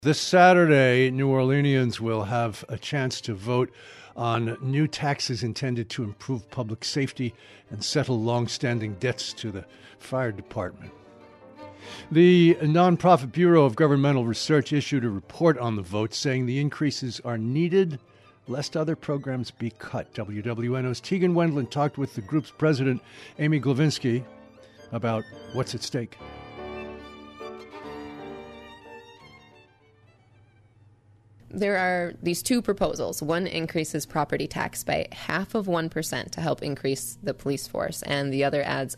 This Saturday, New Orleanians will have a chance to vote on new taxes intended to improve public safety and settle long-standing debts to the fire department. The Nonprofit Bureau of Governmental Research issued a report on the vote saying the increases are needed lest other programs be cut. WWNO's Tegan Wendland talked with the group's president, Amy Glavinsky, about what's at stake. There are these two proposals. One increases property tax by 0.5% to help increase the police force, and the other adds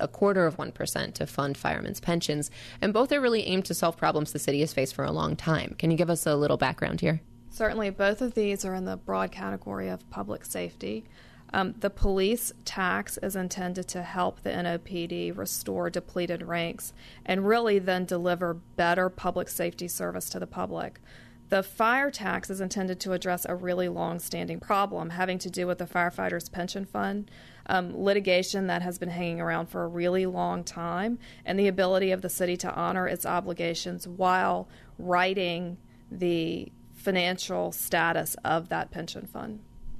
0.25% to fund firemen's pensions. And both are really aimed to solve problems the city has faced for a long time. Can you give us a little background here? Certainly, both of these are in the broad category of public safety. The police tax is intended to help the NOPD restore depleted ranks and really then deliver better public safety service to the public. The fire tax is intended to address a really long-standing problem having to do with the firefighters' pension fund, litigation that has been hanging around for a really long time, and the ability of the city to honor its obligations while righting the financial status of that pension fund.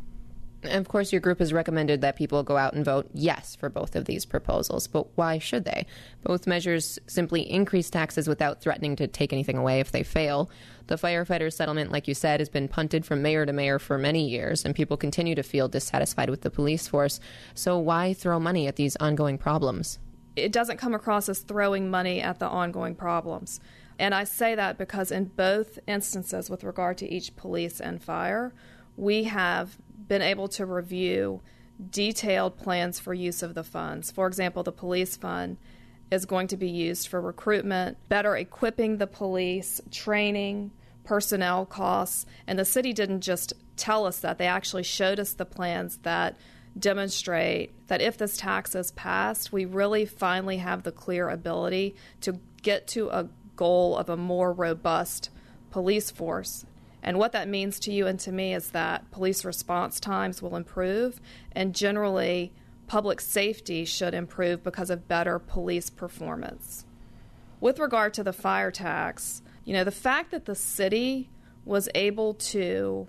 And of course, your group has recommended that people go out and vote yes for both of these proposals. But why should they? Both measures simply increase taxes without threatening to take anything away if they fail. The firefighters' settlement, like you said, has been punted from mayor to mayor for many years, and people continue to feel dissatisfied with the police force. So why throw money at these ongoing problems? It doesn't come across as throwing money at the ongoing problems. And I say that because in both instances, with regard to each police and fire, we have been able to review detailed plans for use of the funds. For example, the police fund is going to be used for recruitment, better equipping the police, training, personnel costs. And the city didn't just tell us that. They actually showed us the plans that demonstrate that if this tax is passed, we really finally have the clear ability to get to a goal of a more robust police force. And what that means to you and to me is that police response times will improve, and generally public safety should improve because of better police performance. With regard to the fire tax, the fact that the city was able to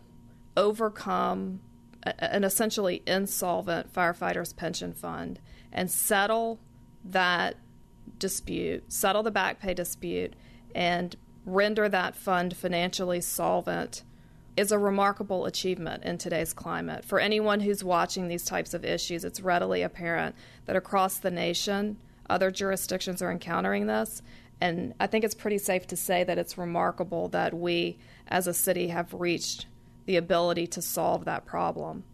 overcome an essentially insolvent firefighters' pension fund and settle that dispute, settle the back pay dispute, and render that fund financially solvent is a remarkable achievement in today's climate. For anyone who's watching these types of issues, it's readily apparent that across the nation, other jurisdictions are encountering this. And I think it's pretty safe to say that it's remarkable that we, as a city, have reached the ability to solve that problem.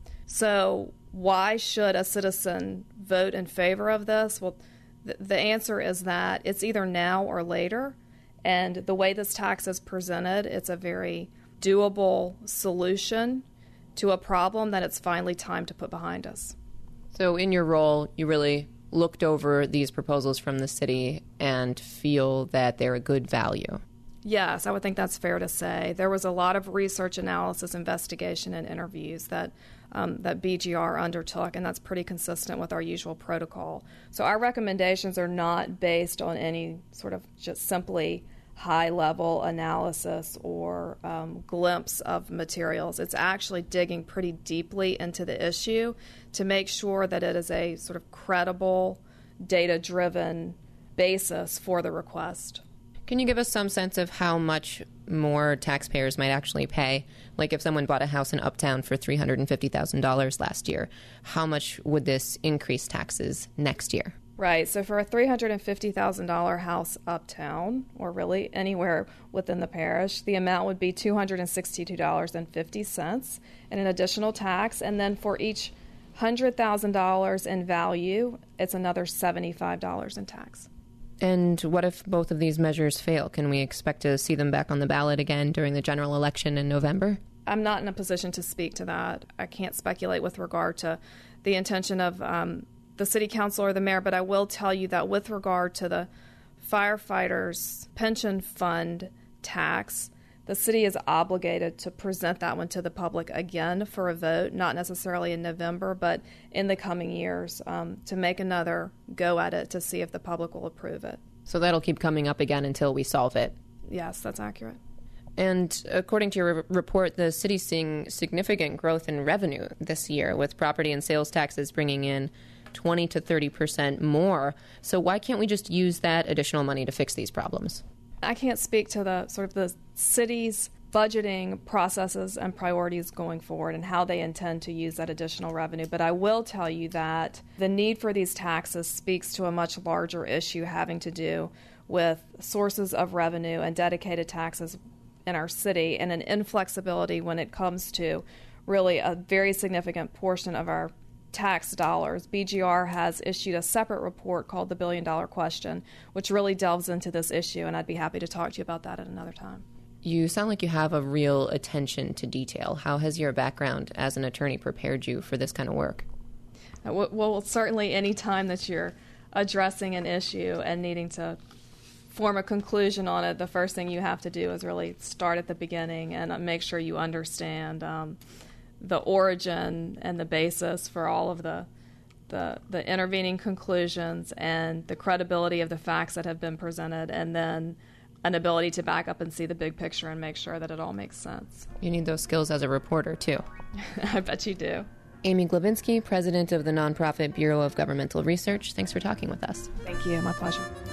So why should a citizen vote in favor of this? Well, the answer is that it's either now or later. And the way this tax is presented, it's a very doable solution to a problem that it's finally time to put behind us. So in your role, you really looked over these proposals from the city and feel that they're a good value. Yes, I would think that's fair to say. There was a lot of research, analysis, investigation, and interviews that BGR undertook, and that's pretty consistent with our usual protocol. So our recommendations are not based on any sort of just simply high-level analysis or glimpse of materials. It's actually digging pretty deeply into the issue to make sure that it is a sort of credible, data-driven basis for the request. Can you give us some sense of how much more taxpayers might actually pay? Like if someone bought a house in Uptown for $350,000 last year, how much would this increase taxes next year? Right. So for a $350,000 house uptown, or really anywhere within the parish, the amount would be $262.50 in an additional tax. And then for each $100,000 in value, it's another $75 in tax. And what if both of these measures fail? Can we expect to see them back on the ballot again during the general election in November? I'm not in a position to speak to that. I can't speculate with regard to the intention of the city council or the mayor, but I will tell you that with regard to the firefighters' pension fund tax, the city is obligated to present that one to the public again for a vote, not necessarily in November, but in the coming years, to make another go at it to see if the public will approve it. So that'll keep coming up again until we solve it. Yes, that's accurate. And according to your report, the city's seeing significant growth in revenue this year, with property and sales taxes bringing in 20 to 30% more. So why can't we just use that additional money to fix these problems? I can't speak to the sort of the city's budgeting processes and priorities going forward and how they intend to use that additional revenue. But I will tell you that the need for these taxes speaks to a much larger issue having to do with sources of revenue and dedicated taxes in our city, and an inflexibility when it comes to really a very significant portion of our tax dollars. BGR has issued a separate report called The $1 Billion Question, which really delves into this issue, and I'd be happy to talk to you about that at another time. You sound like you have a real attention to detail. How has your background as an attorney prepared you for this kind of work? Well, certainly any time that you're addressing an issue and needing to form a conclusion on it, the first thing you have to do is really start at the beginning and make sure you understand the origin and the basis for all of the intervening conclusions and the credibility of the facts that have been presented, and then an ability to back up and see the big picture and make sure that it all makes sense. You need those skills as a reporter, too. I bet you do. Amy Glebinski, president of the nonprofit Bureau of Governmental Research, thanks for talking with us. Thank you. My pleasure.